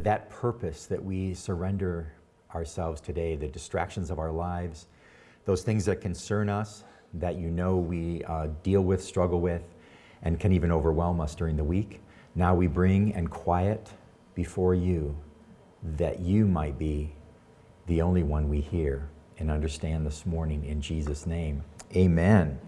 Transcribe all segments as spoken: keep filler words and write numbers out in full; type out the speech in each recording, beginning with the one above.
that purpose that we surrender ourselves today, the distractions of our lives, those things that concern us, that you know we uh, deal with, struggle with, and can even overwhelm us during the week. Now we bring and quiet before you, that you might be the only one we hear and understand this morning, in Jesus' name. Amen.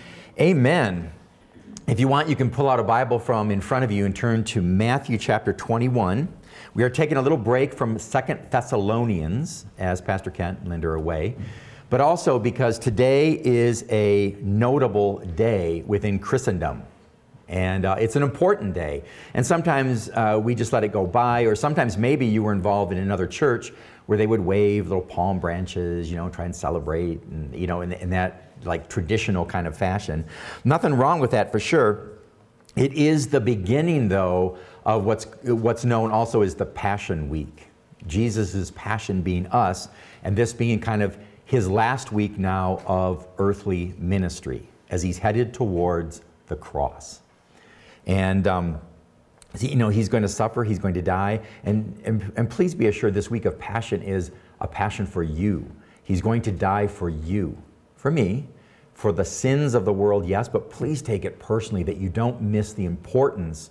Amen. If you want, you can pull out a Bible from in front of you and turn to Matthew chapter twenty-one. We are taking a little break from Second Thessalonians, as Pastor Kent and Linda are away, but also because today is a notable day within Christendom. And uh, it's an important day. And sometimes uh, we just let it go by, or sometimes maybe you were involved in another church where they would wave little palm branches, you know, try and celebrate, and, you know, in, in that like traditional kind of fashion. Nothing wrong with that for sure. It is the beginning, though, of what's what's known also as the Passion Week. Jesus' passion being us, and this being kind of his last week now of earthly ministry as he's headed towards the cross. And, um, you know, he's going to suffer, he's going to die, and, and, and please be assured this week of passion is a passion for you. He's going to die for you, for me, for the sins of the world, yes, but please take it personally that you don't miss the importance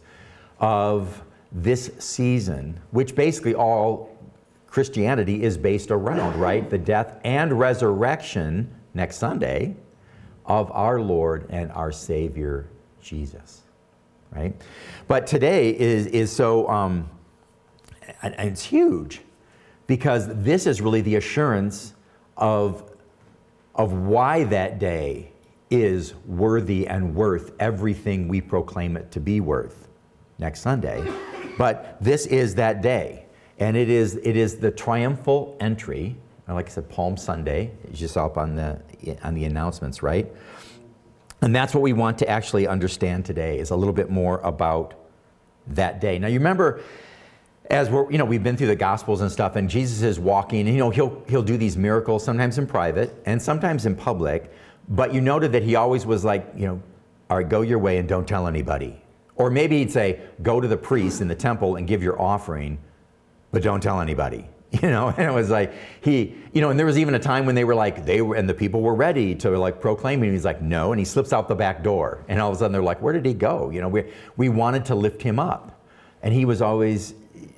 of this season, which basically all Christianity is based around, right? The death and resurrection next Sunday of our Lord and our Savior, Jesus. Right? But today is, is so, um, and, and it's huge, because this is really the assurance of, of why that day is worthy and worth everything we proclaim it to be worth next Sunday. But this is that day, and it is, it is the triumphal entry, like I said, Palm Sunday, as you saw up on the, on the announcements, right? And that's what we want to actually understand today, is a little bit more about that day. Now, you remember, as we're, you know, we've been through the Gospels and stuff, and Jesus is walking, and, you know, he'll, he'll do these miracles, sometimes in private and sometimes in public, but you noted that he always was like, you know, all right, go your way and don't tell anybody. Or maybe he'd say, go to the priest in the temple and give your offering, but don't tell anybody. You know, and it was like, he, you know, and there was even a time when they were like, they were, and the people were ready to like proclaim, and he's like, no, and he slips out the back door. And all of a sudden they're like, where did he go? You know, we, we wanted to lift him up. And he was always,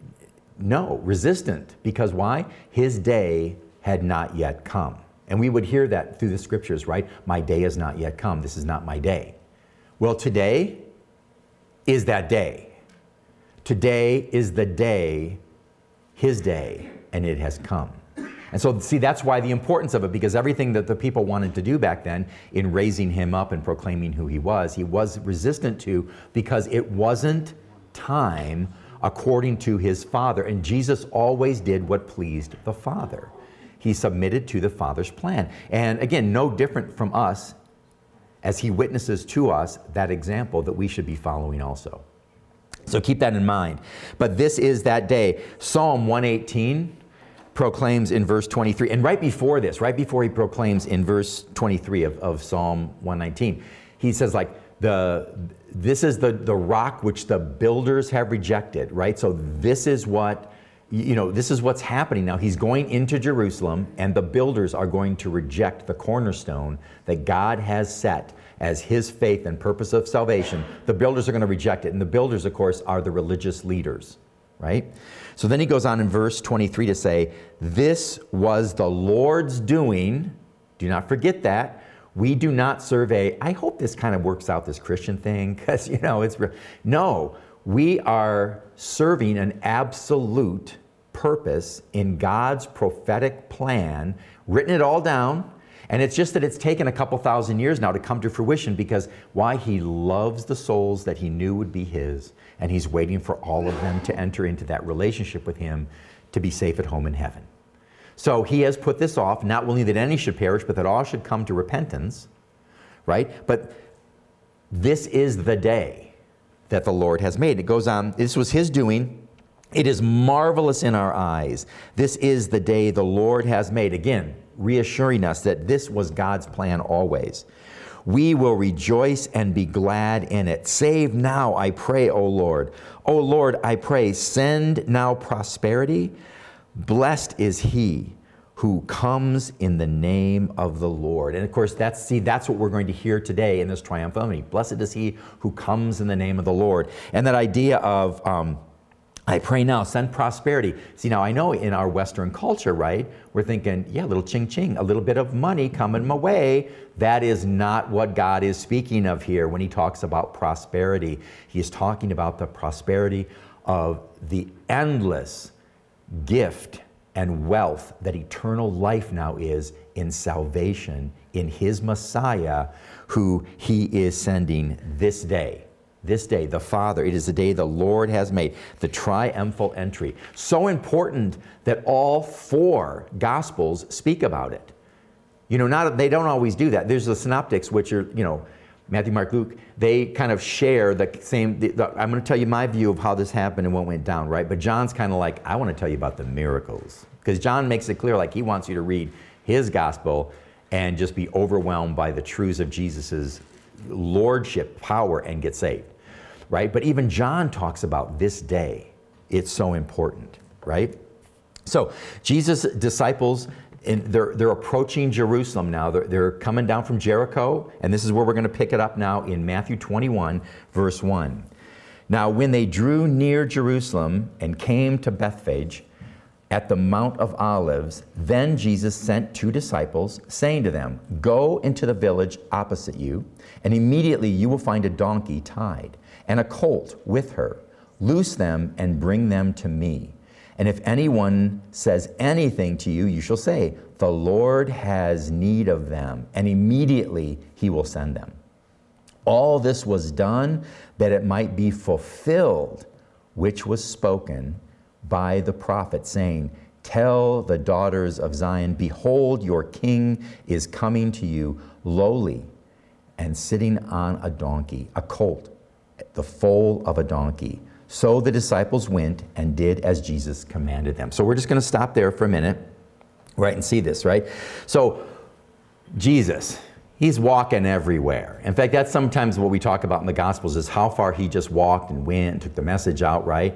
no, resistant. Because why? His day had not yet come. And we would hear that through the scriptures, right? My day has not yet come. This is not my day. Well, today is that day. Today is the day, his day. And it has come. And so, see, that's why the importance of it, because everything that the people wanted to do back then in raising him up and proclaiming who he was, he was resistant to, because it wasn't time according to his Father. And Jesus always did what pleased the Father. He submitted to the Father's plan. And again, no different from us, as he witnesses to us that example that we should be following also. So keep that in mind. But this is that day. Psalm one eighteen proclaims in verse twenty-three, and right before this, right before he proclaims in verse twenty-three of, of Psalm one nineteen, he says like, the this is the, the rock which the builders have rejected, right? So this is what, you know, this is what's happening now. He's going into Jerusalem, and the builders are going to reject the cornerstone that God has set as his faith and purpose of salvation. The builders are going to reject it, and the builders, of course, are the religious leaders, right? So then he goes on in verse twenty-three to say, this was the Lord's doing. Do not forget that. We do not survey. I hope this kind of works out, this Christian thing, because, you know, it's real. No, we are serving an absolute purpose in God's prophetic plan, written it all down. And it's just that it's taken a couple thousand years now to come to fruition, because why? He loves the souls that he knew would be his, and he's waiting for all of them to enter into that relationship with him to be safe at home in heaven. So he has put this off, not willing that any should perish, but that all should come to repentance, right? But this is the day that the Lord has made. It goes on, this was his doing. It is marvelous in our eyes. This is the day the Lord has made. Again, reassuring us that this was God's plan always. We will rejoice and be glad in it. Save now, I pray, O Lord. O Lord, I pray, send now prosperity. Blessed is he who comes in the name of the Lord. And of course, that's see, that's what we're going to hear today in this triumphalism. Blessed is he who comes in the name of the Lord. And that idea of, um, I pray now, send prosperity. See, now I know in our Western culture, right, we're thinking, yeah, a little ching-ching, a little bit of money coming my way. That is not what God is speaking of here when he talks about prosperity. He is talking about the prosperity of the endless gift and wealth that eternal life now is in salvation in his Messiah, who he is sending this day. This day, the Father, it is the day the Lord has made, the triumphal entry. So important that all four Gospels speak about it. You know, not they don't always do that. There's the synoptics, which are, you know, Matthew, Mark, Luke, they kind of share the same, the, the, I'm going to tell you my view of how this happened and what went down, right? But John's kind of like, I want to tell you about the miracles. Because John makes it clear, like he wants you to read his gospel and just be overwhelmed by the truths of Jesus's lordship, power, and get saved, right? But even John talks about this day. It's so important, right? So Jesus' disciples, and they're, they're approaching Jerusalem now. They're, they're coming down from Jericho, and this is where we're going to pick it up now in Matthew twenty-one, verse one. Now, when they drew near Jerusalem and came to Bethphage at the Mount of Olives, then Jesus sent two disciples, saying to them, go into the village opposite you, and immediately you will find a donkey tied, and a colt with her. Loose them and bring them to me. And if anyone says anything to you, you shall say, the Lord has need of them, and immediately he will send them. All this was done that it might be fulfilled, which was spoken by the prophet, saying, tell the daughters of Zion, behold, your king is coming to you, lowly, and sitting on a donkey, a colt, the foal of a donkey. So the disciples went and did as Jesus commanded them. So we're just going to stop there for a minute, right, and see this, right? So Jesus, he's walking everywhere. In fact, that's sometimes what we talk about in the Gospels is how far he just walked and went and took the message out, right?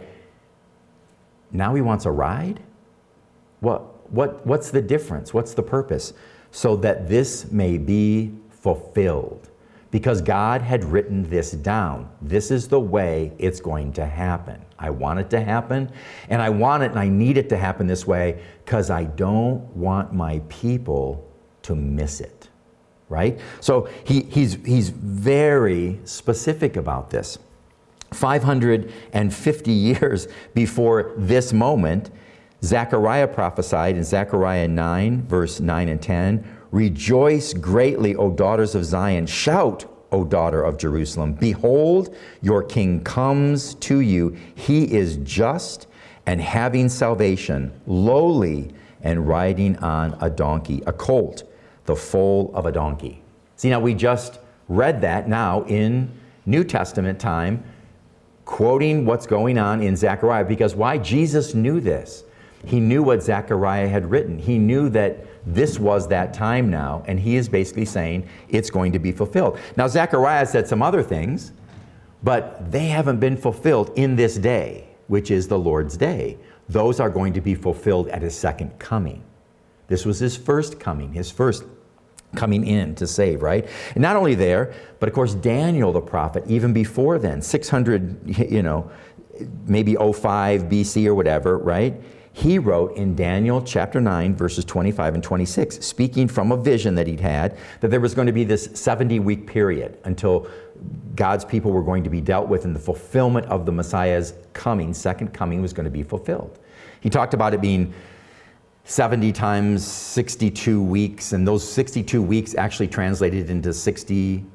Now he wants a ride? What, what, what's the difference? What's the purpose? So that this may be fulfilled. Because God had written this down. This is the way it's going to happen. I want it to happen, and I want it and I need it to happen this way because I don't want my people to miss it, right? So he, he's, he's very specific about this. five hundred fifty years before this moment, Zechariah prophesied in Zechariah nine, verse nine and ten, rejoice greatly, O daughters of Zion. Shout, O daughter of Jerusalem. Behold, your king comes to you. He is just and having salvation, lowly and riding on a donkey, a colt, the foal of a donkey. See, now we just read that now in New Testament time, quoting what's going on in Zechariah. Because why? Jesus knew this. He knew what Zechariah had written. He knew that this was that time now, and he is basically saying it's going to be fulfilled. Now, Zechariah said some other things, but they haven't been fulfilled in this day, which is the Lord's day. Those are going to be fulfilled at his second coming. This was his first coming, his first coming in to save, right? And not only there, but of course Daniel the prophet, even before then, six hundred, you know, maybe oh five B C or whatever, right? He wrote in Daniel chapter nine, verses twenty-five and twenty-six, speaking from a vision that he'd had, that there was going to be this seventy-week period until God's people were going to be dealt with and the fulfillment of the Messiah's coming, second coming, was going to be fulfilled. He talked about it being seventy times sixty-two weeks, and those sixty-two weeks actually translated into sixty-two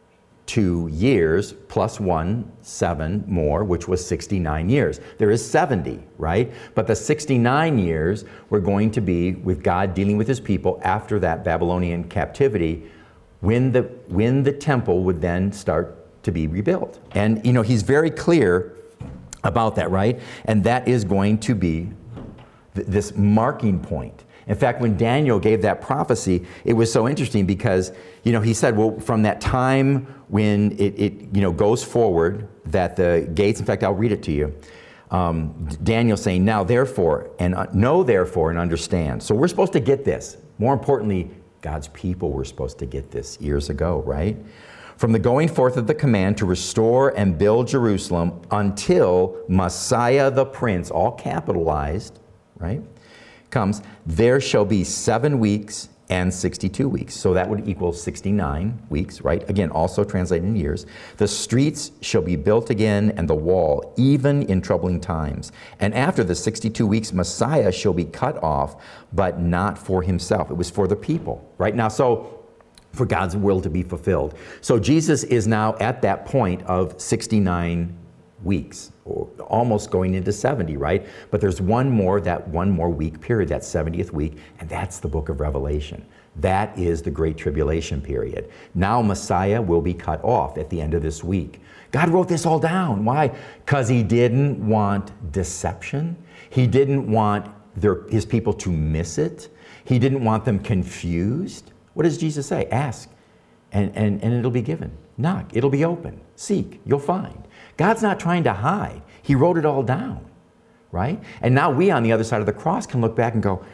years plus one, seven more, which was sixty-nine years. There is seventy, right? But the sixty-nine years were going to be with God dealing with his people after that Babylonian captivity, when the, when the temple would then start to be rebuilt. And, you know, he's very clear about that, right? And that is going to be th- this marking point. In fact, when Daniel gave that prophecy, it was so interesting because, you know, he said, well, from that time when it, it you know, goes forward, that the gates, in fact, I'll read it to you. Um, Daniel saying, now therefore, and uh, know therefore and understand. So we're supposed to get this. More importantly, God's people were supposed to get this years ago, right? From the going forth of the command to restore and build Jerusalem until Messiah the Prince, all capitalized, right, comes, there shall be seven weeks and sixty-two weeks. So that would equal sixty-nine weeks, right? Again, also translated in years. The streets shall be built again, and the wall, even in troubling times. And after the sixty-two weeks, Messiah shall be cut off, but not for himself. It was for the people, right? Now, so for God's will to be fulfilled. So Jesus is now at that point of sixty-nine weeks, or almost going into seventy, right? But there's one more, that one more week period, that seventieth week, and that's the book of Revelation. That is the Great Tribulation period. Now Messiah will be cut off at the end of this week. God wrote this all down. Why? Because he didn't want deception. He didn't want their, his people to miss it. He didn't want them confused. What does Jesus say? Ask, and, and, and it'll be given. Knock, it'll be open. Seek, you'll find. God's not trying to hide. He wrote it all down, right? And now we on the other side of the cross can look back and go,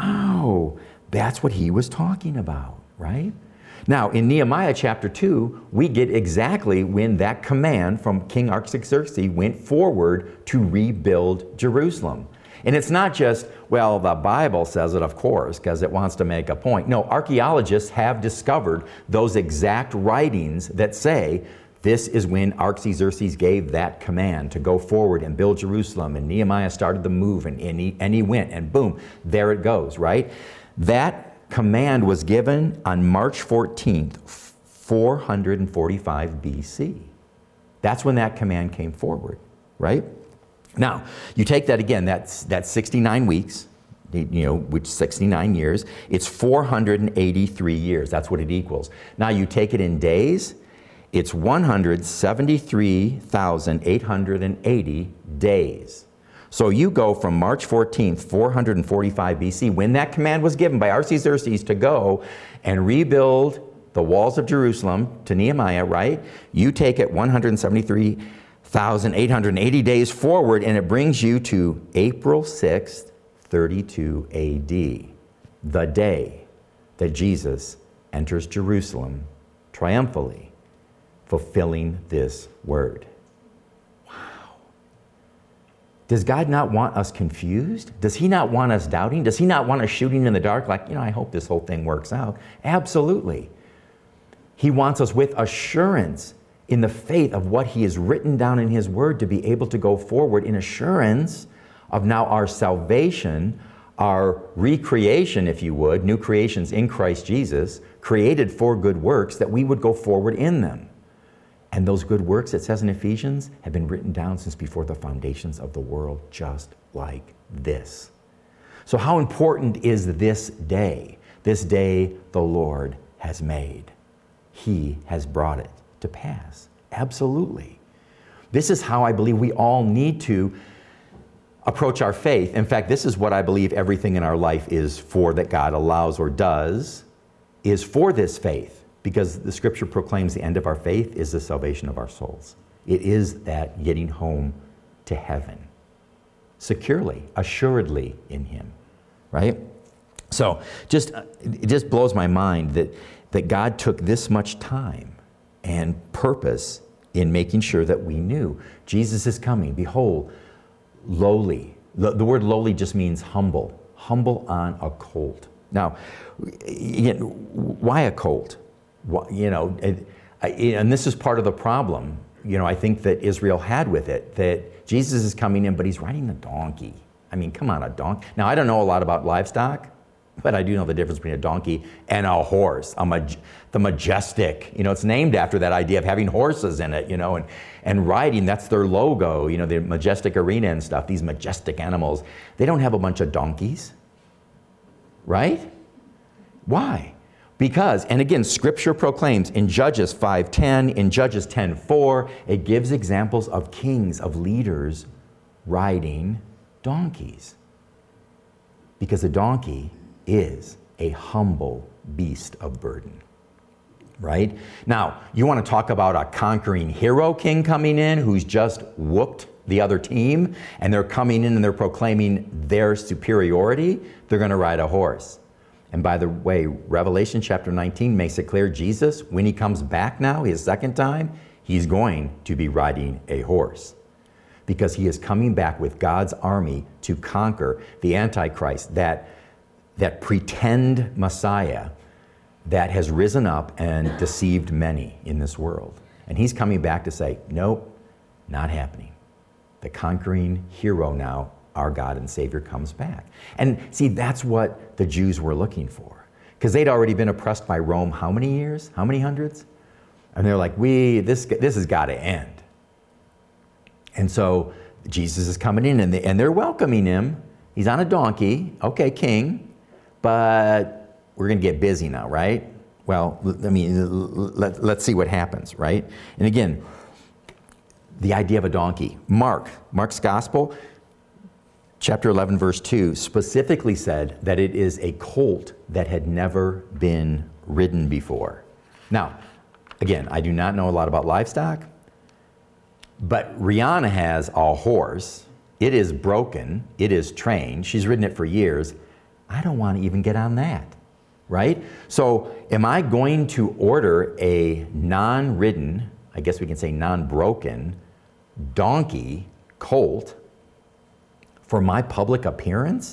oh, that's what he was talking about, right? Now, in Nehemiah chapter two, we get exactly when that command from King Artaxerxes went forward to rebuild Jerusalem. And it's not just, well, the Bible says it, of course, because it wants to make a point. No, archaeologists have discovered those exact writings that say this is when Artaxerxes gave that command to go forward and build Jerusalem, and Nehemiah started the move, and, and, he, and he went, and boom, there it goes, right? That command was given on March fourteenth, four hundred forty-five B C. That's when that command came forward, right? Now, you take that again, that's, that's sixty-nine weeks, you know, which sixty-nine years. It's four hundred eighty-three years. That's what it equals. Now, you take it in days, it's one hundred seventy-three thousand eight hundred eighty days. So you go from March fourteenth, four hundred forty-five B C, when that command was given by Artaxerxes to go and rebuild the walls of Jerusalem to Nehemiah, right? You take it one hundred seventy-three thousand eight hundred eighty days forward, and it brings you to April sixth, thirty-two A D, the day that Jesus enters Jerusalem triumphantly, fulfilling this word. Wow. Does God not want us confused? Does he not want us doubting? Does he not want us shooting in the dark like, you know, I hope this whole thing works out? Absolutely. He wants us with assurance in the faith of what he has written down in his word to be able to go forward in assurance of now our salvation, our recreation, if you would, new creations in Christ Jesus, created for good works, that we would go forward in them. And those good works, it says in Ephesians, have been written down since before the foundations of the world, just like this. So how important is this day? This day the Lord has made. He has brought it to pass. Absolutely. This is how I believe we all need to approach our faith. In fact, this is what I believe everything in our life is for, that God allows or does, is for this faith. Because the scripture proclaims the end of our faith is the salvation of our souls. It is that getting home to heaven securely, assuredly in him, right? So just, it just blows my mind that, that God took this much time and purpose in making sure that we knew Jesus is coming. Behold, lowly. The, the word lowly just means humble. Humble on a colt. Now, why a colt? You know, and this is part of the problem, you know, I think that Israel had with it, that Jesus is coming in, but he's riding a donkey. I mean, come on, a donkey. Now, I don't know a lot about livestock, but I do know the difference between a donkey and a horse, a maj- the majestic. You know, it's named after that idea of having horses in it, you know, and, and riding, that's their logo, you know, the majestic arena and stuff, these majestic animals. They don't have a bunch of donkeys, right? Why? Because, and again, Scripture proclaims in Judges five ten, in Judges ten four, it gives examples of kings, of leaders riding donkeys. Because a donkey is a humble beast of burden. Right? Now, you want to talk about a conquering hero king coming in who's just whooped the other team, and they're coming in and they're proclaiming their superiority, they're going to ride a horse. And by the way, Revelation chapter nineteen makes it clear Jesus, when he comes back now, his second time, he's going to be riding a horse. Because he is coming back with God's army to conquer the Antichrist, that, that pretend Messiah that has risen up and deceived many in this world. And he's coming back to say, nope, not happening. The conquering hero now, our God and Savior, comes back. And see, that's what the Jews were looking for. Because they'd already been oppressed by Rome how many years? How many hundreds? And they're like, we, this, this has got to end. And so Jesus is coming in, and, they, and they're welcoming him. He's on a donkey, okay, king, but we're going to get busy now, right? Well, I mean, let, let's see what happens, right? And again, the idea of a donkey. Mark, Mark's gospel, chapter eleven, verse two, specifically said that it is a colt that had never been ridden before. Now, again, I do not know a lot about livestock, but Rihanna has a horse. It is broken. It is trained. She's ridden it for years. I don't want to even get on that. Right? So am I going to order a non-ridden, I guess we can say non-broken, donkey, colt for my public appearance?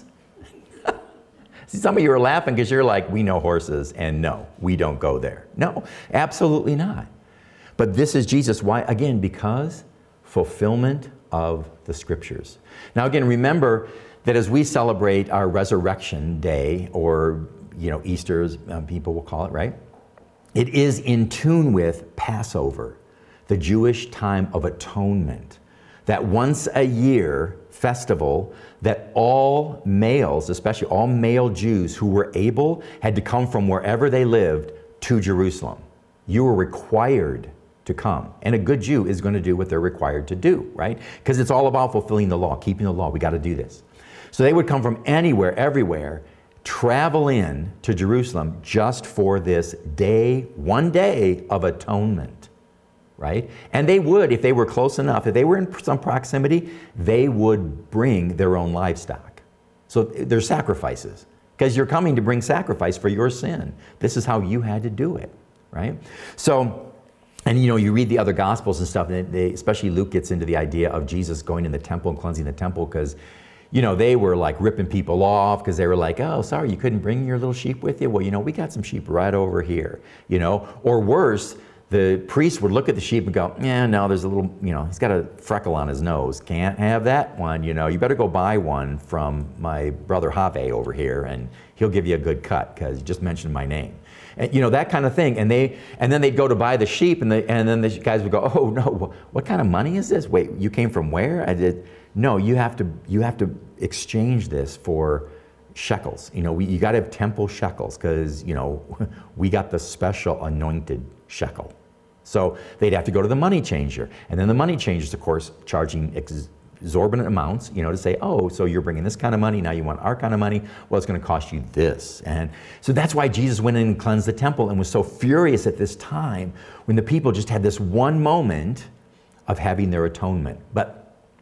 See, some of you are laughing because you're like, we know horses, and no, we don't go there. No, absolutely not. But this is Jesus. Why? Again, because fulfillment of the scriptures. Now again, remember that as we celebrate our resurrection day, or you know, Easter, as um, people will call it, right? It is in tune with Passover, the Jewish time of atonement. That once a year festival that all males, especially all male Jews who were able, had to come from wherever they lived to Jerusalem. You were required to come. And a good Jew is going to do what they're required to do, right? Because it's all about fulfilling the law, keeping the law. We got to do this. So they would come from anywhere, everywhere, travel in to Jerusalem just for this day, one day of atonement, right? And they would, if they were close enough, if they were in some proximity, they would bring their own livestock. So there's sacrifices, because you're coming to bring sacrifice for your sin. This is how you had to do it, right? So, and you know, you read the other Gospels and stuff, and they, especially Luke gets into the idea of Jesus going in the temple and cleansing the temple, because you know, they were like ripping people off because they were like, oh, sorry, you couldn't bring your little sheep with you? Well, you know, we got some sheep right over here, you know. Or worse, the priest would look at the sheep and go, yeah, no, there's a little, you know, he's got a freckle on his nose. Can't have that one, you know. You better go buy one from my brother Have over here, and he'll give you a good cut because you just mentioned my name. And, you know, that kind of thing. And they, and then they'd go to buy the sheep, and, the, and then the guys would go, oh, no, what kind of money is this? Wait, you came from where? I did. No, you have to you have to exchange this for shekels. You know, we, you got to have temple shekels because, you know, we got the special anointed shekel. So they'd have to go to the money changer. And then the money changers, of course, charging exorbitant amounts, you know, to say, oh, so you're bringing this kind of money, now you want our kind of money, well, it's going to cost you this. And so that's why Jesus went in and cleansed the temple and was so furious at this time when the people just had this one moment of having their atonement. But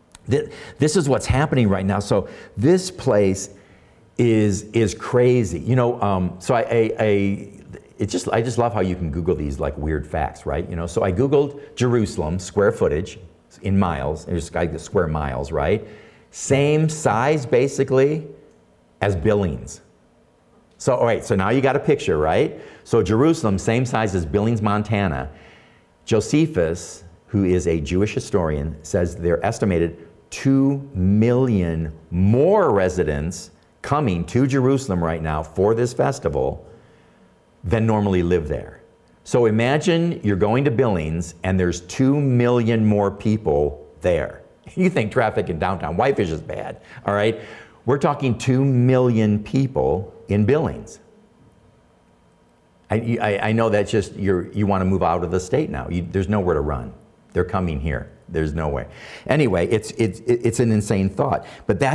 this is what's happening right now. So this place is is crazy. You know, um, so I, I, I it just I just love how you can Google these like weird facts, right? You know, so I Googled Jerusalem square footage in miles. There's like the square miles, right? Same size basically as Billings. So all right, so now you got a picture, right? So Jerusalem, same size as Billings, Montana. Josephus, who is a Jewish historian, says they're estimated two million more residents coming to Jerusalem right now for this festival than normally live there. So imagine you're going to Billings and there's two million more people there. You think traffic in downtown Whitefish is bad, all right? We're talking two million people in Billings. I, I, I know that's just, you're, you want to move out of the state now. You, there's nowhere to run. They're coming here. There's no way. Anyway, it's, it's, it's an insane thought. But that's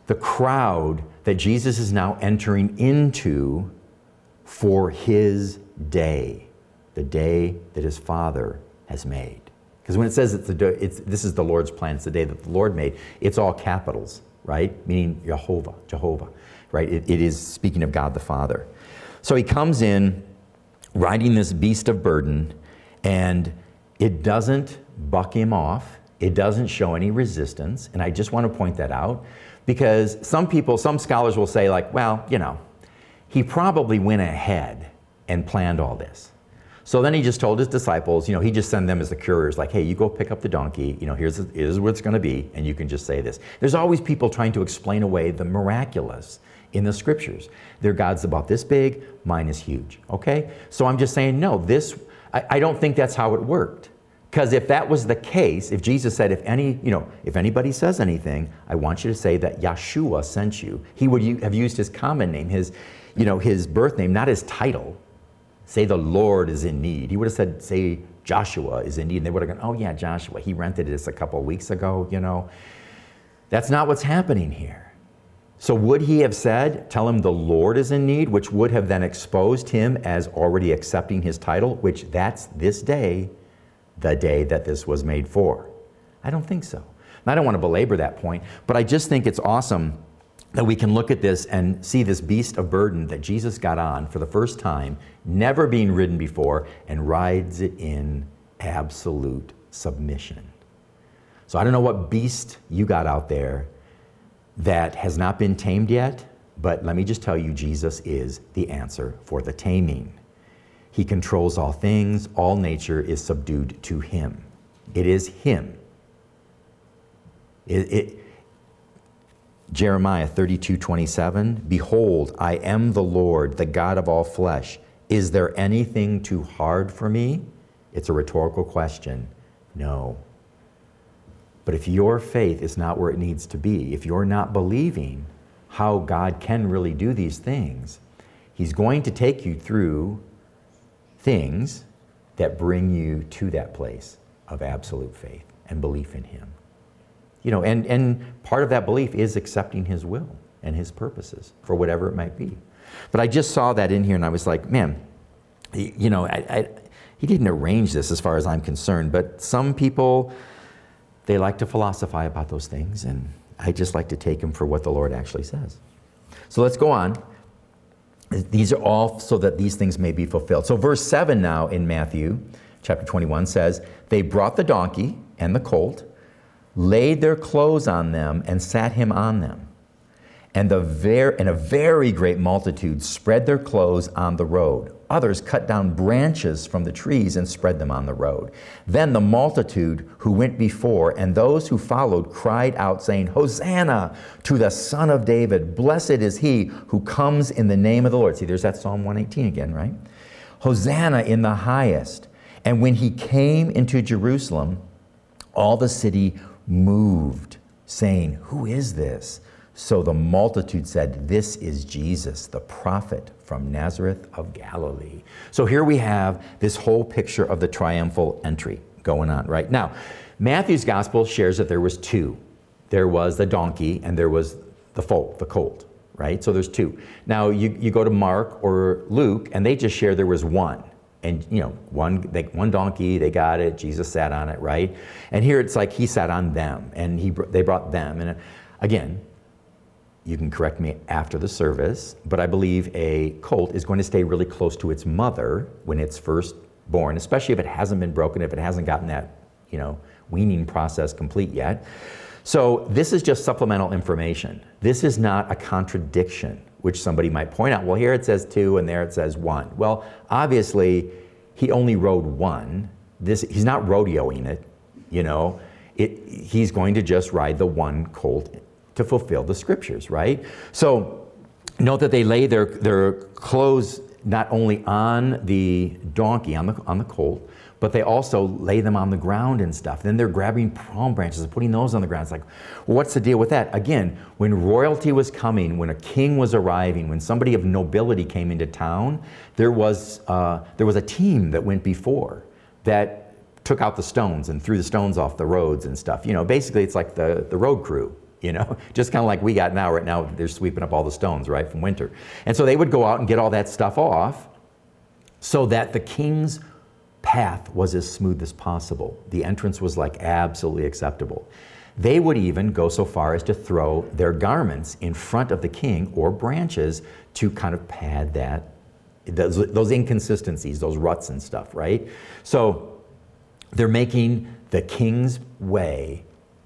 the crowd that Jesus is now entering into for his day, the day that his Father has made. Because when it says it's, the, it's this is the Lord's plan, it's the day that the Lord made, it's all capitals, right? Meaning Jehovah, Jehovah, right? It, it is speaking of God the Father. So he comes in riding this beast of burden, and it doesn't buck him off. It doesn't show any resistance. And I just want to point that out, because some people, some scholars will say like, well, you know, he probably went ahead and planned all this. So then he just told his disciples, you know, he just sent them as the couriers, like, hey, you go pick up the donkey, you know, here's, here's what it's going to be, and you can just say this. There's always people trying to explain away the miraculous in the scriptures. Their God's about this big, mine is huge, okay? So I'm just saying, no, this, I, I don't think that's how it worked. Because if that was the case, if Jesus said, if any, you know, if anybody says anything, I want you to say that Yeshua sent you. He would have used his common name, his, you know, his birth name, not his title. Say the Lord is in need. He would have said, say Joshua is in need. And they would have gone, oh yeah, Joshua, he rented this a couple of weeks ago, you know. That's not what's happening here. So would he have said, tell him the Lord is in need, which would have then exposed him as already accepting his title, which that's this day, the day that this was made for? I don't think so. And I don't want to belabor that point, but I just think it's awesome that we can look at this and see this beast of burden that Jesus got on for the first time, never being ridden before, and rides it in absolute submission. So I don't know what beast you got out there that has not been tamed yet, but let me just tell you, Jesus is the answer for the taming. He controls all things. All nature is subdued to him. It is him. It, it, Jeremiah thirty-two twenty-seven, behold, I am the Lord, the God of all flesh. Is there anything too hard for me? It's a rhetorical question. No. But if your faith is not where it needs to be, if you're not believing how God can really do these things, he's going to take you through things that bring you to that place of absolute faith and belief in him. You know, and, and part of that belief is accepting his will and his purposes for whatever it might be. But I just saw that in here and I was like, man, you know, I, I, he didn't arrange this as far as I'm concerned, but some people, they like to philosophize about those things, and I just like to take them for what the Lord actually says. So let's go on. These are all so that these things may be fulfilled. So verse seven now in Matthew chapter twenty-one says, they brought the donkey and the colt, laid their clothes on them, and sat him on them. And, the ver- and a very great multitude spread their clothes on the road. Others cut down branches from the trees and spread them on the road. Then the multitude who went before and those who followed cried out, saying, Hosanna to the Son of David. Blessed is he who comes in the name of the Lord. See, there's that Psalm one eighteen again, right? Hosanna in the highest. And when he came into Jerusalem, all the city moved, saying, who is this? So the multitude said, this is Jesus, the prophet from Nazareth of Galilee. So here we have this whole picture of the triumphal entry going on right now. Matthew's gospel shares that there was two. There was the donkey and there was the foal, the colt, right? So there's two. Now you, you go to Mark or Luke and they just share there was one. And, you know, one, they, one donkey, they got it, Jesus sat on it, right? And here it's like he sat on them and he, they brought them. And again, you can correct me after the service, but I believe a colt is going to stay really close to its mother when it's first born, especially if it hasn't been broken, if it hasn't gotten that, you know, weaning process complete yet. So this is just supplemental information. This is not a contradiction, which somebody might point out, well, here it says two and there it says one. Well, obviously, he only rode one. This, he's not rodeoing it, you know. It, he's going to just ride the one colt to fulfill the scriptures, right? So note that they lay their, their clothes not only on the donkey, on the, on the colt, but they also lay them on the ground and stuff. Then they're grabbing palm branches and putting those on the ground. It's like, well, what's the deal with that? Again, when royalty was coming, when a king was arriving, when somebody of nobility came into town, there was, uh, there was a team that went before that took out the stones and threw the stones off the roads and stuff. You know, basically it's like the, the road crew, you know, just kind of like we got now. Right now, they're sweeping up all the stones, right, from winter. And so they would go out and get all that stuff off so that the king's path was as smooth as possible. The entrance was like absolutely acceptable. They would even go so far as to throw their garments in front of the king or branches to kind of pad that, those, those inconsistencies, those ruts and stuff, right? So they're making the king's way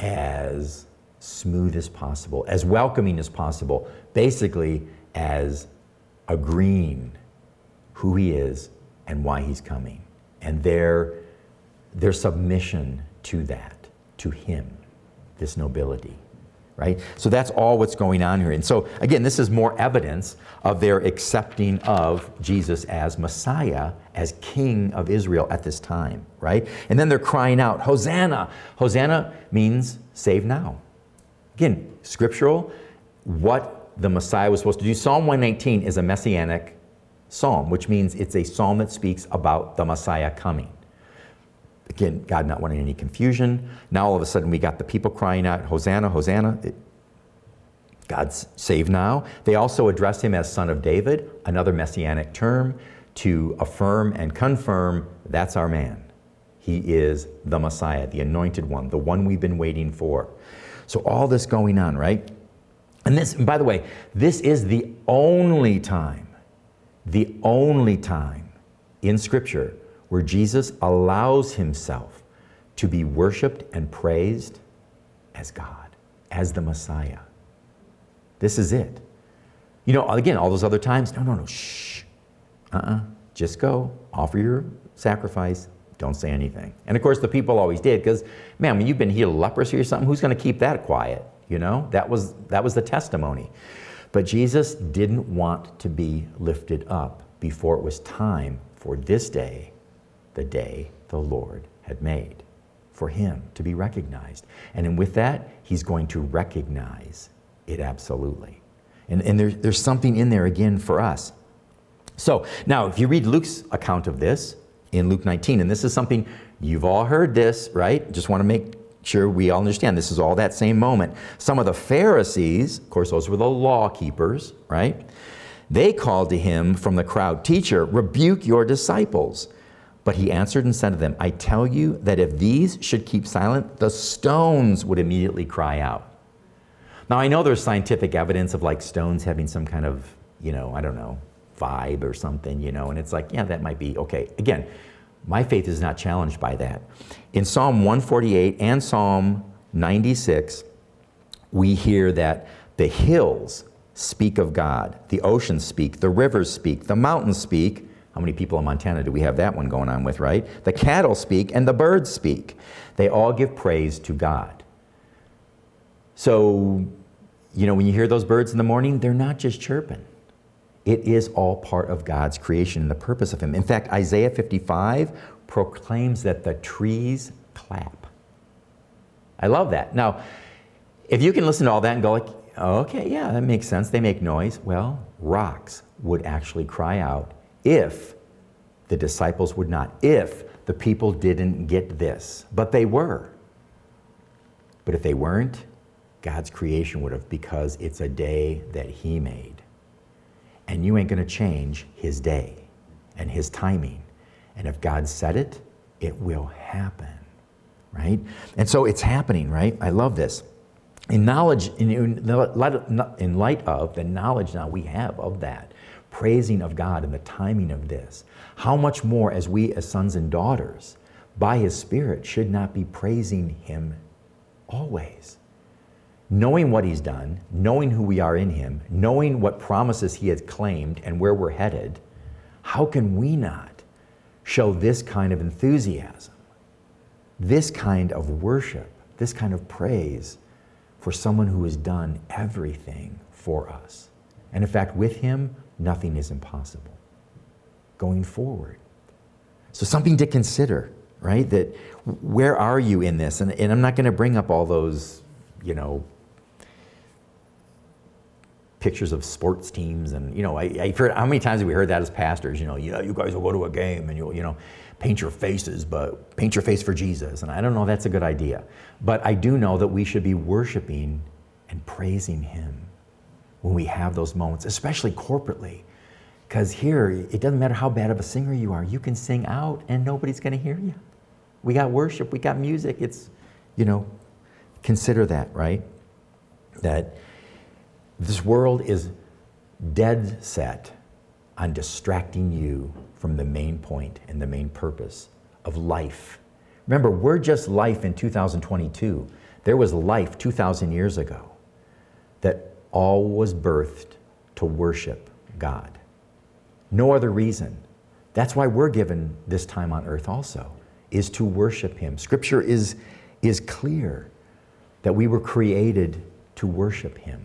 as smooth as possible, as welcoming as possible, basically as agreeing who he is and why he's coming, and their, their submission to that, to him, this nobility, right? So that's all what's going on here. And so again, this is more evidence of their accepting of Jesus as Messiah, as King of Israel at this time, right? And then they're crying out, Hosanna! Hosanna means save now. Again, scriptural, what the Messiah was supposed to do. Psalm one nineteen is a messianic psalm, which means it's a psalm that speaks about the Messiah coming. Again, God not wanting any confusion. Now all of a sudden we got the people crying out, Hosanna, Hosanna. It, God's save now. They also address him as Son of David, another messianic term to affirm and confirm that's our man. He is the Messiah, the anointed one, the one we've been waiting for. So all this going on, right? And this, and by the way, this is the only time, the only time in Scripture where Jesus allows himself to be worshiped and praised as God, as the Messiah. This is it. You know, again, all those other times, no, no, no, shh. Uh-uh. Just go, offer your sacrifice, don't say anything. And of course, the people always did, because, man, when you've been healed of leprosy or something, who's going to keep that quiet? You know, that was, that was the testimony. But Jesus didn't want to be lifted up before it was time for this day, the day the Lord had made, for him to be recognized. And then with that, he's going to recognize it absolutely. And, and there, there's something in there again for us. So now, if you read Luke's account of this in Luke nineteen, and this is something you've all heard this, right? Just want to make sure we all understand this is all that same moment. Some of the Pharisees, of course, those were the law keepers, right? They called to him from the crowd, "Teacher, rebuke your disciples." But he answered and said to them, "I tell you that if these should keep silent, the stones would immediately cry out." Now, I know there's scientific evidence of like stones having some kind of, you know, I don't know, vibe or something, you know, and it's like, yeah, that might be okay. Again, my faith is not challenged by that. In Psalm one forty-eight and Psalm ninety-six, we hear that the hills speak of God, the oceans speak, the rivers speak, the mountains speak. How many people in Montana do we have that one going on with, right? The cattle speak and the birds speak. They all give praise to God. So, you know, when you hear those birds in the morning, they're not just chirping. It is all part of God's creation and the purpose of him. In fact, Isaiah fifty-five proclaims that the trees clap. I love that. Now, if you can listen to all that and go like, okay, yeah, that makes sense. They make noise. Well, rocks would actually cry out if the disciples would not, if the people didn't get this. But they were. But if they weren't, God's creation would have, because it's a day that he made. And you ain't going to change his day and his timing. And if God said it, it will happen, right? And so it's happening, right? I love this. In knowledge, in, in light of the knowledge now we have of that, praising of God and the timing of this, how much more as we as sons and daughters, by his Spirit, should not be praising him always. Knowing what he's done, knowing who we are in him, knowing what promises he has claimed and where we're headed, how can we not show this kind of enthusiasm, this kind of worship, this kind of praise for someone who has done everything for us? And in fact, with him, nothing is impossible going forward. So something to consider, right? That where are you in this? And, and I'm not going to bring up all those, you know, pictures of sports teams, and you know, I, I've heard, how many times have we heard that as pastors? You know, yeah, you guys will go to a game and you'll, you know, paint your faces, but paint your face for Jesus. And I don't know if that's a good idea, but I do know that we should be worshiping and praising him when we have those moments, especially corporately. Because here, it doesn't matter how bad of a singer you are, you can sing out and nobody's going to hear you. We got worship, we got music. It's, you know, consider that, right? That this world is dead set on distracting you from the main point and the main purpose of life. Remember, we're just life in two thousand twenty-two. There was life two thousand years ago that all was birthed to worship God. No other reason. That's why we're given this time on earth also, is to worship him. Scripture is, is clear that we were created to worship him.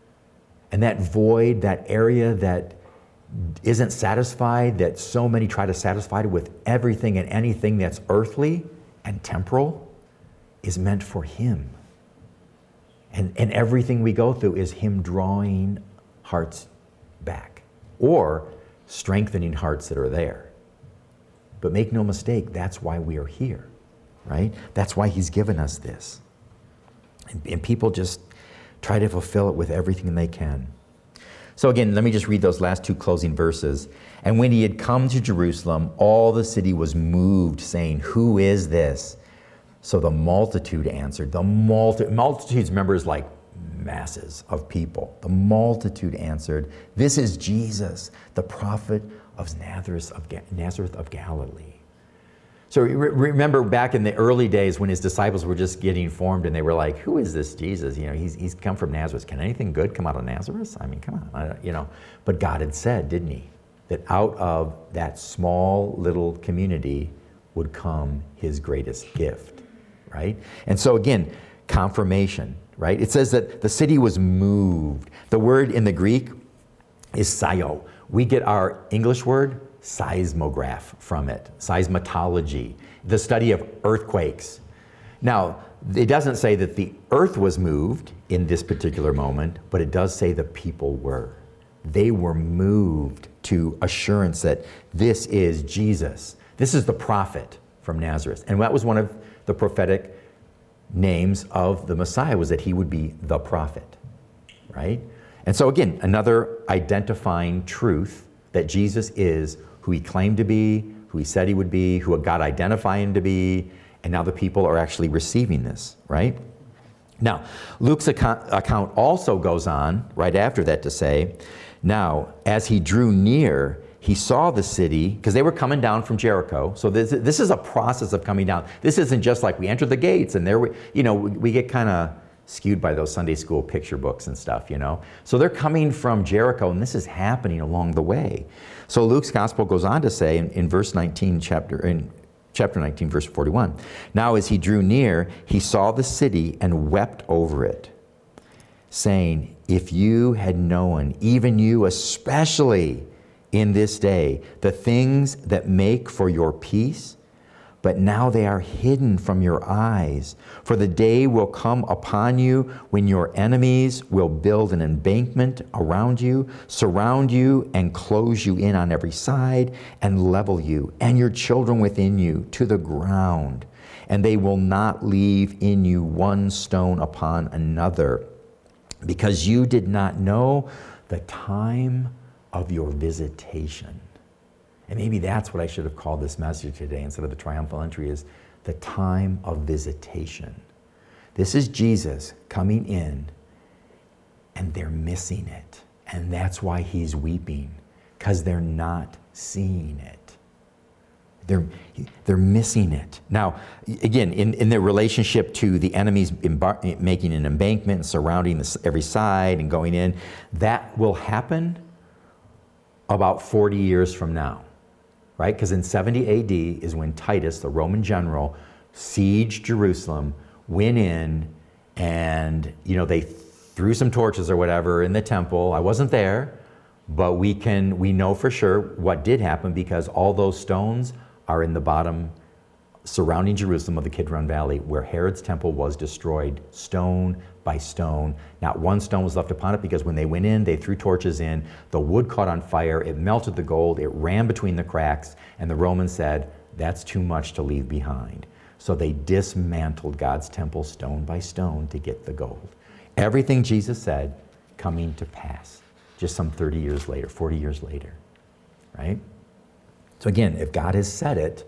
And that void, that area that isn't satisfied, that so many try to satisfy with everything and anything that's earthly and temporal, is meant for him. And, and everything we go through is him drawing hearts back or strengthening hearts that are there. But make no mistake, that's why we are here, right? That's why he's given us this. And, and people just try to fulfill it with everything they can. So again, let me just read those last two closing verses. And when he had come to Jerusalem, all the city was moved, saying, "Who is this?" So the multitude answered. The multi- multitudes, remember, is like masses of people. The multitude answered, "This is Jesus, the prophet of Nazareth of, Ga- Nazareth of Galilee." So re- remember back in the early days when his disciples were just getting formed and they were like, "Who is this Jesus? You know, he's, he's come from Nazareth. Can anything good come out of Nazareth? I mean, come on, I, you know." But God had said, didn't he, that out of that small little community would come his greatest gift, right? And so again, confirmation, right? It says that the city was moved. The word in the Greek is saio. We get our English word seismograph from it, seismology, the study of earthquakes. Now, it doesn't say that the earth was moved in this particular moment, but it does say the people were. They were moved to assurance that this is Jesus. This is the prophet from Nazareth. And that was one of the prophetic names of the Messiah, was that he would be the prophet, right? And so again, another identifying truth that Jesus is who he claimed to be, who he said he would be, who God identified him to be, and now the people are actually receiving this, right? Now, Luke's account, account also goes on right after that to say, now, as he drew near, he saw the city, because they were coming down from Jericho. So this, this is a process of coming down. This isn't just like we enter the gates and there we, you know, we, we get kind of skewed by those Sunday school picture books and stuff, you know. So they're coming from Jericho, and this is happening along the way. So Luke's gospel goes on to say in, in verse nineteen, chapter in chapter nineteen, verse forty-one, now as he drew near, he saw the city and wept over it, saying, if you had known, even you especially in this day, the things that make for your peace, but now they are hidden from your eyes. For the day will come upon you when your enemies will build an embankment around you, surround you, and close you in on every side, and level you, and your children within you, to the ground. And they will not leave in you one stone upon another, because you did not know the time of your visitation. And maybe that's what I should have called this message today instead of the triumphal entry, is the time of visitation. This is Jesus coming in, and they're missing it. And that's why he's weeping, because they're not seeing it. They're, they're missing it. Now, again, in, in their relationship to the enemies embar- making an embankment and surrounding this, every side and going in, that will happen about forty years from now. Right? Because in seventy A D is when Titus, the Roman general, sieged Jerusalem, went in, and you know they threw some torches or whatever in the temple. I wasn't there, but we can we know for sure what did happen, because all those stones are in the bottom surrounding Jerusalem of the Kidron Valley, where Herod's temple was destroyed, stone by stone. Not one stone was left upon it, because when they went in, they threw torches in, the wood caught on fire, it melted the gold, it ran between the cracks, and the Romans said, that's too much to leave behind. So they dismantled God's temple stone by stone to get the gold. Everything Jesus said coming to pass just some thirty years later, forty years later, right? So again, if God has said it,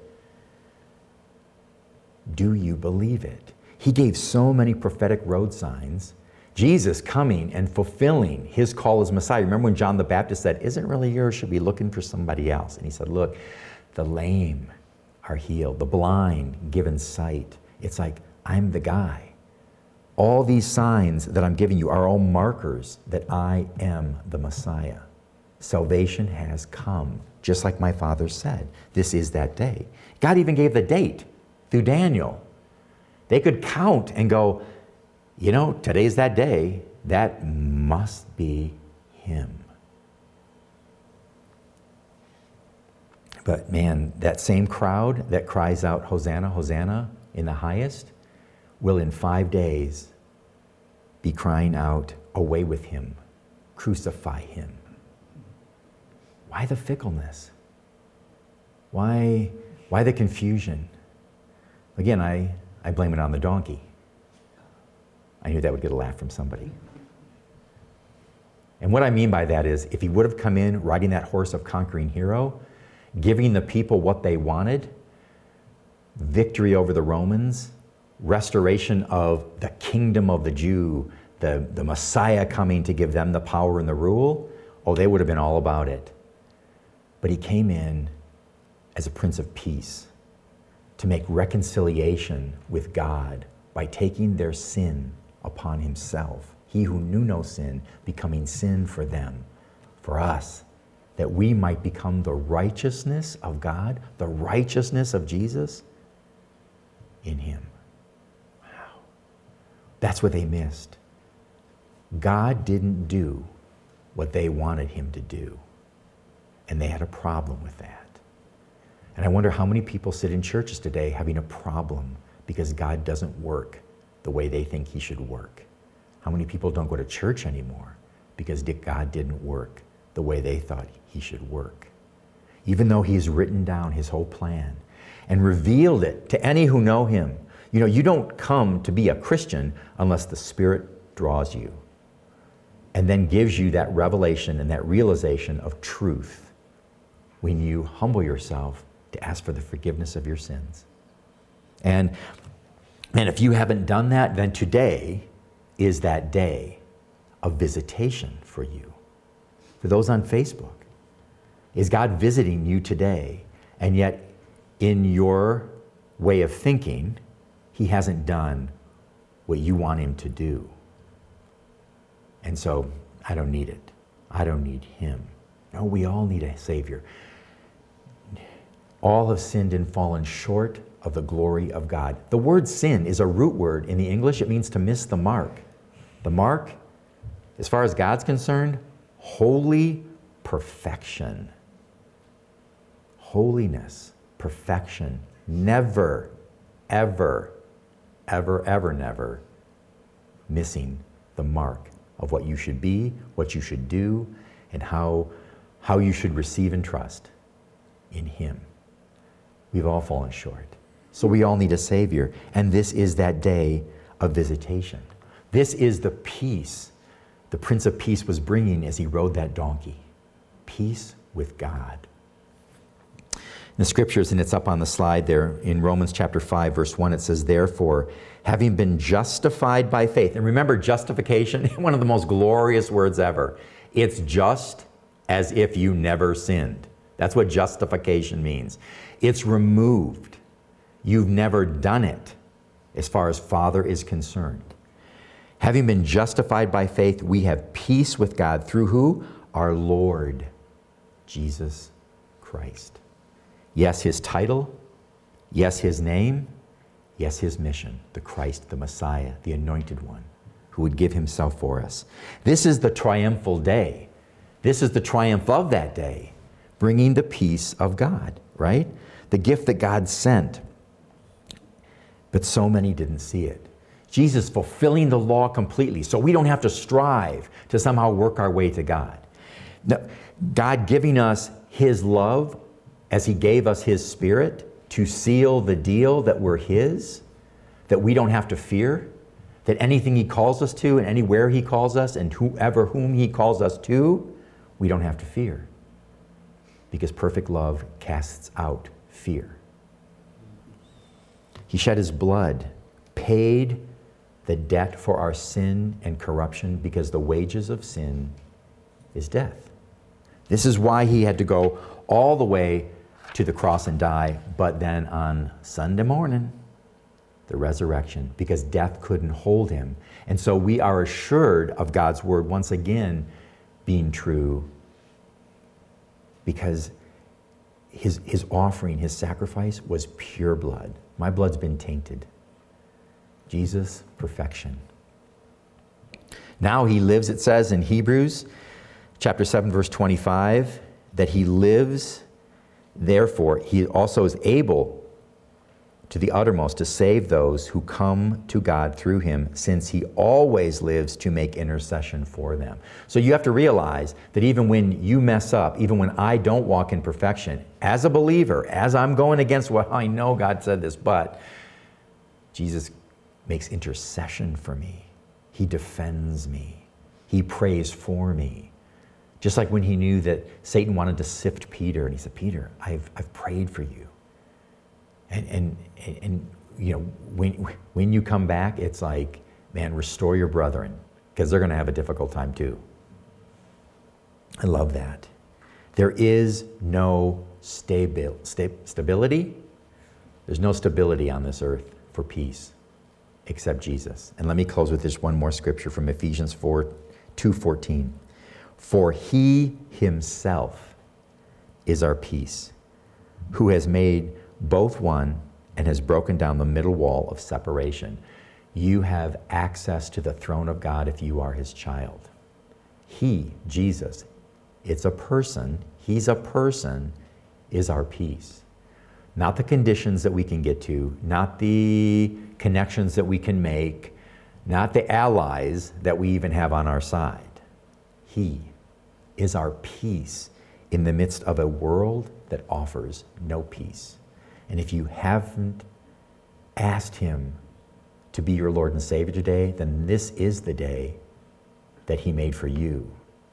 do you believe it? He gave so many prophetic road signs. Jesus coming and fulfilling his call as Messiah. Remember when John the Baptist said, isn't really yours, should be looking for somebody else. And he said, look, the lame are healed, the blind given sight. It's like, I'm the guy. All these signs that I'm giving you are all markers that I am the Messiah. Salvation has come, just like my Father said. This is that day. God even gave the date through Daniel. They could count and go, you know, today's that day. That must be him. But man, that same crowd that cries out, Hosanna, Hosanna in the highest, will in five days be crying out, away with him, crucify him. Why the fickleness? Why, why the confusion? Again, I, I blame it on the donkey. I knew that would get a laugh from somebody. And what I mean by that is, if he would have come in riding that horse of conquering hero, giving the people what they wanted, victory over the Romans, restoration of the kingdom of the Jew, the, the Messiah coming to give them the power and the rule, oh, they would have been all about it. But he came in as a Prince of Peace to make reconciliation with God by taking their sin upon himself. He who knew no sin, becoming sin for them, for us, that we might become the righteousness of God, the righteousness of Jesus in him. Wow. That's what they missed. God didn't do what they wanted him to do, and they had a problem with that. And I wonder how many people sit in churches today having a problem because God doesn't work the way they think he should work. How many people don't go to church anymore because God didn't work the way they thought he should work? Even though he's written down his whole plan and revealed it to any who know him. You know, you don't come to be a Christian unless the Spirit draws you and then gives you that revelation and that realization of truth when you humble yourself to ask for the forgiveness of your sins. And, and if you haven't done that, then today is that day of visitation for you. For those on Facebook, is God visiting you today? And yet, in your way of thinking, he hasn't done what you want him to do. And so, I don't need it. I don't need him. No, we all need a Savior. All have sinned and fallen short of the glory of God. The word sin is a root word in the English. It means to miss the mark. The mark, as far as God's concerned, holy perfection. Holiness, perfection. Never, ever, ever, ever, never missing the mark of what you should be, what you should do, and how, how you should receive and trust in him. We've all fallen short. So we all need a Savior. And this is that day of visitation. This is the peace the Prince of Peace was bringing as he rode that donkey. Peace with God. In the scriptures, and it's up on the slide there, in Romans chapter five, verse one, it says, therefore, having been justified by faith. And remember, justification, one of the most glorious words ever. It's just as if you never sinned. That's what justification means. It's removed. You've never done it as far as Father is concerned. Having been justified by faith, we have peace with God through who? Our Lord, Jesus Christ. Yes, his title. Yes, his name. Yes, his mission. The Christ, the Messiah, the Anointed One, who would give himself for us. This is the triumphal day. This is the triumph of that day, bringing the peace of God, right? The gift that God sent. But so many didn't see it. Jesus fulfilling the law completely, so we don't have to strive to somehow work our way to God. No, God giving us his love as he gave us his Spirit to seal the deal that we're his, that we don't have to fear, that anything he calls us to and anywhere he calls us and whoever whom he calls us to, we don't have to fear. Because perfect love casts out fear. He shed his blood, paid the debt for our sin and corruption, because the wages of sin is death. This is why he had to go all the way to the cross and die, but then on Sunday morning, the resurrection, because death couldn't hold him. And so we are assured of God's word once again being true, because his, his offering, his sacrifice was pure blood. My blood's been tainted. Jesus, perfection. Now he lives, it says in Hebrews chapter seven, verse twenty-five, that he lives, therefore he also is able to the uttermost to save those who come to God through him, since he always lives to make intercession for them. So you have to realize that even when you mess up, even when I don't walk in perfection, as a believer, as I'm going against what I know God said this, but Jesus makes intercession for me. He defends me. He prays for me. Just like when he knew that Satan wanted to sift Peter, and he said, Peter, I've, I've prayed for you. And, and, and you know, when, when you come back, it's like, man, restore your brethren, because they're going to have a difficult time too. I love that. There is no stabil, sta- stability. There's no stability on this earth for peace except Jesus. And let me close with this one more scripture from Ephesians four, two fourteen. For he himself is our peace, who has made both one and has broken down the middle wall of separation. You have access to the throne of God if you are his child. He, Jesus, it's a person, he's a person, is our peace. Not the conditions that we can get to, not the connections that we can make, not the allies that we even have on our side. He is our peace in the midst of a world that offers no peace. And if you haven't asked him to be your Lord and Savior today, then this is the day that he made for you.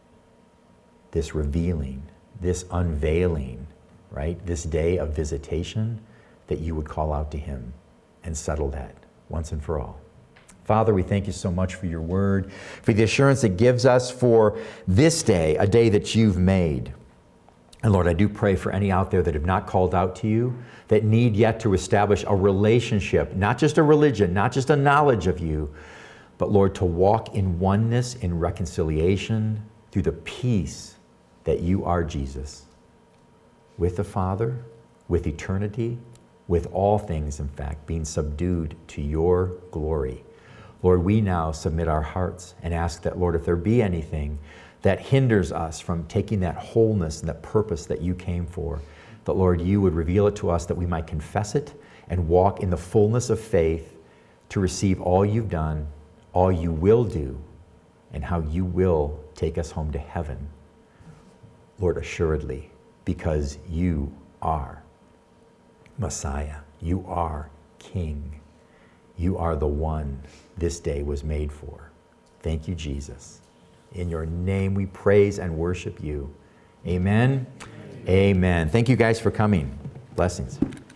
This revealing, this unveiling, right? This day of visitation, that you would call out to him and settle that once and for all. Father, we thank you so much for your word, for the assurance it gives us for this day, a day that you've made. And Lord, I do pray for any out there that have not called out to you, that need yet to establish a relationship, not just a religion, not just a knowledge of you, but Lord, to walk in oneness, in reconciliation, through the peace that you are, Jesus, with the Father, with eternity, with all things, in fact, being subdued to your glory. Lord, we now submit our hearts and ask that, Lord, if there be anything that hinders us from taking that wholeness and that purpose that you came for, that, Lord, you would reveal it to us that we might confess it and walk in the fullness of faith to receive all you've done, all you will do, and how you will take us home to heaven. Lord, assuredly, because you are Messiah. You are King. You are the one this day was made for. Thank you, Jesus. In your name we praise and worship you. Amen. Amen. Amen. Thank you guys for coming. Blessings.